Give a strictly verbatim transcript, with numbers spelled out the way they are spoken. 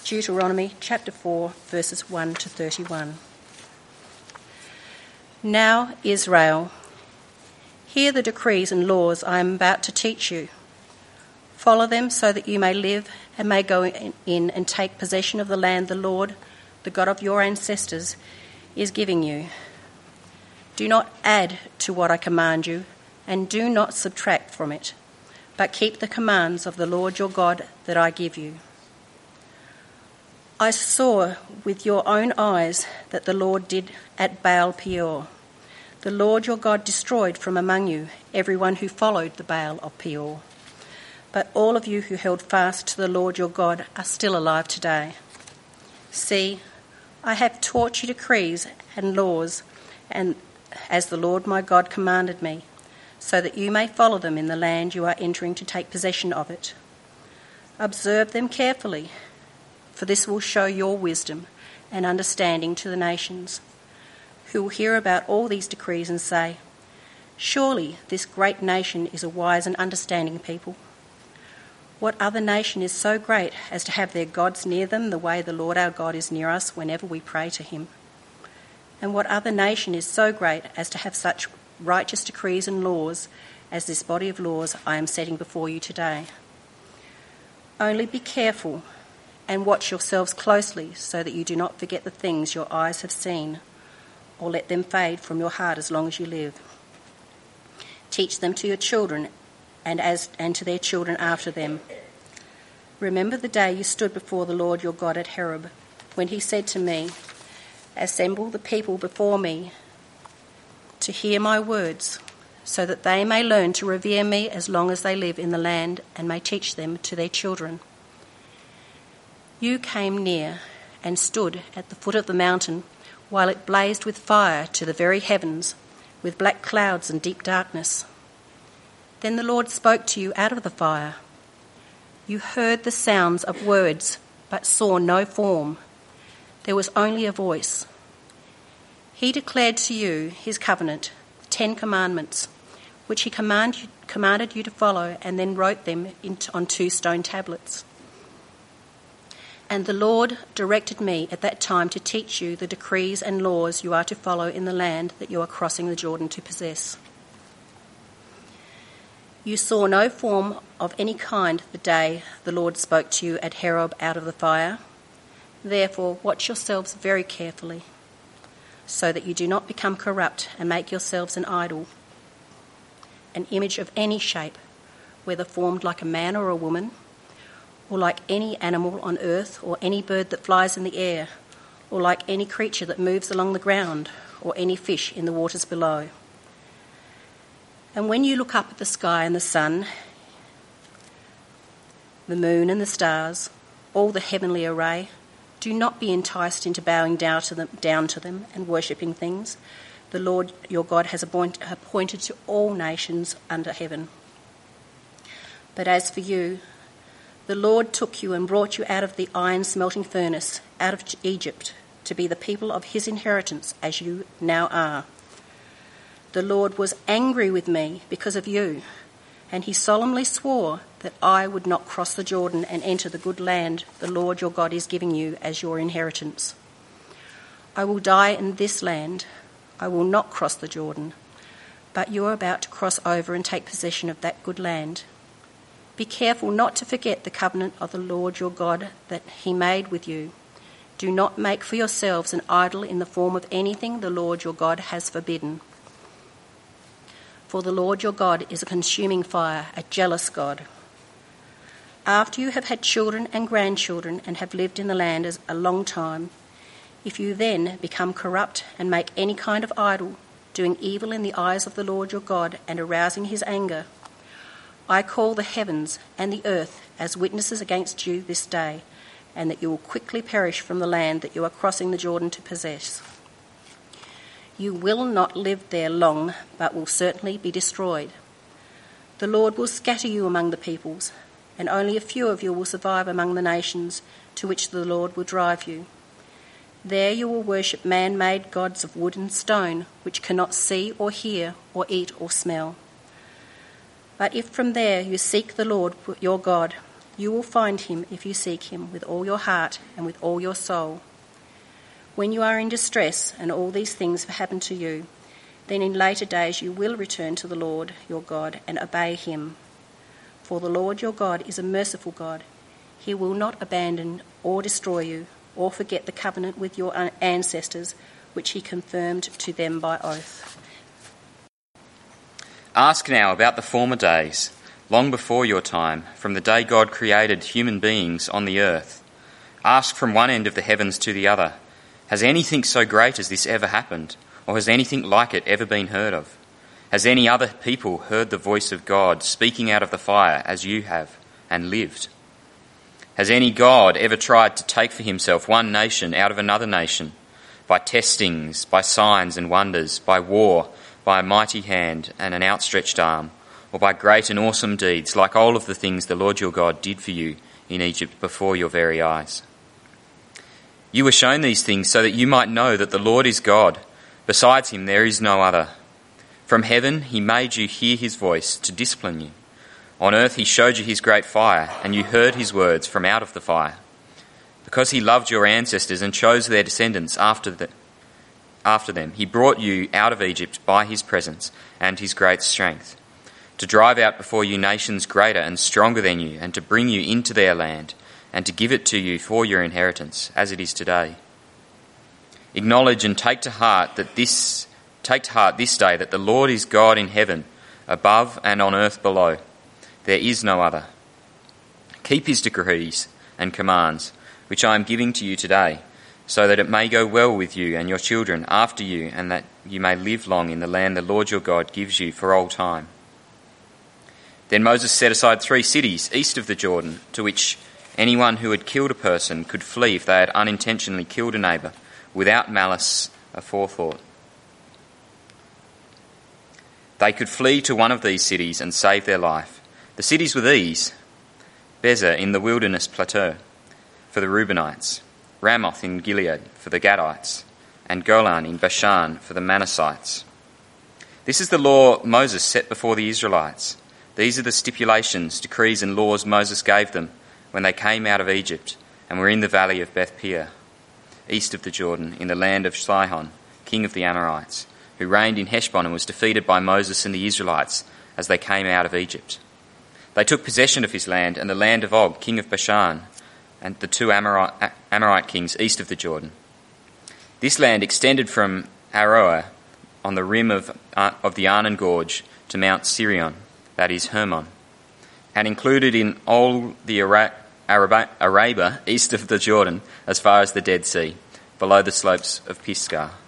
Deuteronomy chapter four, verses one to thirty-one. Now, Israel, hear the decrees and laws I am about to teach you. Follow them so that you may live and may go in and take possession of the land the Lord, the God of your ancestors, is giving you. Do not add to what I command you, and do not subtract from it, but keep the commands of the Lord your God that I give you. I saw with your own eyes that the Lord did at Baal Peor. The Lord your God destroyed from among you everyone who followed the Baal of Peor. But all of you who held fast to the Lord your God are still alive today. See, I have taught you decrees and laws, and as the Lord my God commanded me, so that you may follow them in the land you are entering to take possession of it. Observe them carefully, for this will show your wisdom and understanding to the nations, who will hear about all these decrees and say, surely this great nation is a wise and understanding people. What other nation is so great as to have their gods near them the way the Lord our God is near us whenever we pray to him? And what other nation is so great as to have such righteous decrees and laws as this body of laws I am setting before you today? Only be careful and watch yourselves closely so that you do not forget the things your eyes have seen, or let them fade from your heart as long as you live. Teach them to your children and as and to their children after them. Remember the day you stood before the Lord your God at Horeb, when he said to me, assemble the people before me to hear my words, so that they may learn to revere me as long as they live in the land and may teach them to their children. You came near and stood at the foot of the mountain while it blazed with fire to the very heavens, with black clouds and deep darkness. Then the Lord spoke to you out of the fire. You heard the sounds of words, but saw no form. There was only a voice. He declared to you his covenant, the Ten Commandments, which he command you, commanded you to follow, and then wrote them into, on two stone tablets. And the Lord directed me at that time to teach you the decrees and laws you are to follow in the land that you are crossing the Jordan to possess. You saw no form of any kind the day the Lord spoke to you at Horeb out of the fire. Therefore, watch yourselves very carefully, so that you do not become corrupt and make yourselves an idol, an image of any shape, whether formed like a man or a woman, or like any animal on earth, or any bird that flies in the air, or like any creature that moves along the ground, or any fish in the waters below. And when you look up at the sky and the sun, the moon and the stars, all the heavenly array, do not be enticed into bowing down to them, down to them and worshipping things the Lord your God has appointed to all nations under heaven. But as for you, the Lord took you and brought you out of the iron smelting furnace, out of Egypt, to be the people of his inheritance, as you now are. The Lord was angry with me because of you, and he solemnly swore that I would not cross the Jordan and enter the good land the Lord your God is giving you as your inheritance. I will die in this land. I will not cross the Jordan, but you are about to cross over and take possession of that good land. Be careful not to forget the covenant of the Lord your God that he made with you. Do not make for yourselves an idol in the form of anything the Lord your God has forbidden. For the Lord your God is a consuming fire, a jealous God. After you have had children and grandchildren and have lived in the land as a long time, if you then become corrupt and make any kind of idol, doing evil in the eyes of the Lord your God and arousing his anger, I call the heavens and the earth as witnesses against you this day, and that you will quickly perish from the land that you are crossing the Jordan to possess. You will not live there long, but will certainly be destroyed. The Lord will scatter you among the peoples, and only a few of you will survive among the nations to which the Lord will drive you. There you will worship man-made gods of wood and stone, which cannot see or hear or eat or smell. But if from there you seek the Lord your God, You will find him if you seek him with all your heart and with all your soul. When you are in distress and all these things have happened to you, then in later days you will return to the Lord your God and obey him. For the Lord your God is a merciful God. He will not abandon or destroy you or forget the covenant with your ancestors, which he confirmed to them by oath. Ask now about the former days, long before your time, from the day God created human beings on the earth. Ask from one end of the heavens to the other, has anything so great as this ever happened, or has anything like it ever been heard of? Has any other people heard the voice of God speaking out of the fire as you have, and lived? Has any God ever tried to take for himself one nation out of another nation, by testings, by signs and wonders, by war, by a mighty hand and an outstretched arm, or by great and awesome deeds, like all of the things the Lord your God did for you in Egypt before your very eyes? You were shown these things so that you might know that the Lord is God. Besides him there is no other. From heaven he made you hear his voice to discipline you. On earth he showed you his great fire, and you heard his words from out of the fire. Because he loved your ancestors and chose their descendants after, the, after them, he brought you out of Egypt by his presence and his great strength, to drive out before you nations greater and stronger than you, and to bring you into their land, and to give it to you for your inheritance, as it is today. Acknowledge and take to heart that this take to heart this day that the Lord is God in heaven, above and on earth below. There is no other. Keep his decrees and commands, which I am giving to you today, so that it may go well with you and your children after you, and that you may live long in the land the Lord your God gives you for all time. Then Moses set aside three cities east of the Jordan, to which anyone who had killed a person could flee if they had unintentionally killed a neighbour, without malice aforethought. They could flee to one of these cities and save their life. The cities were these: Bezer in the wilderness plateau for the Reubenites, Ramoth in Gilead for the Gadites, and Golan in Bashan for the Manassites. This is the law Moses set before the Israelites. These are the stipulations, decrees and laws Moses gave them when they came out of Egypt and were in the valley of Beth Peor, east of the Jordan, in the land of Sihon, king of the Amorites, who reigned in Heshbon and was defeated by Moses and the Israelites as they came out of Egypt. They took possession of his land and the land of Og, king of Bashan, and the two Amorite, Amorite kings east of the Jordan. This land extended from Aroer on the rim of, uh, of the Arnon Gorge to Mount Sirion, that is Hermon, and included in all the Ara- Araba, Arabah east of the Jordan as far as the Dead Sea, below the slopes of Pisgah.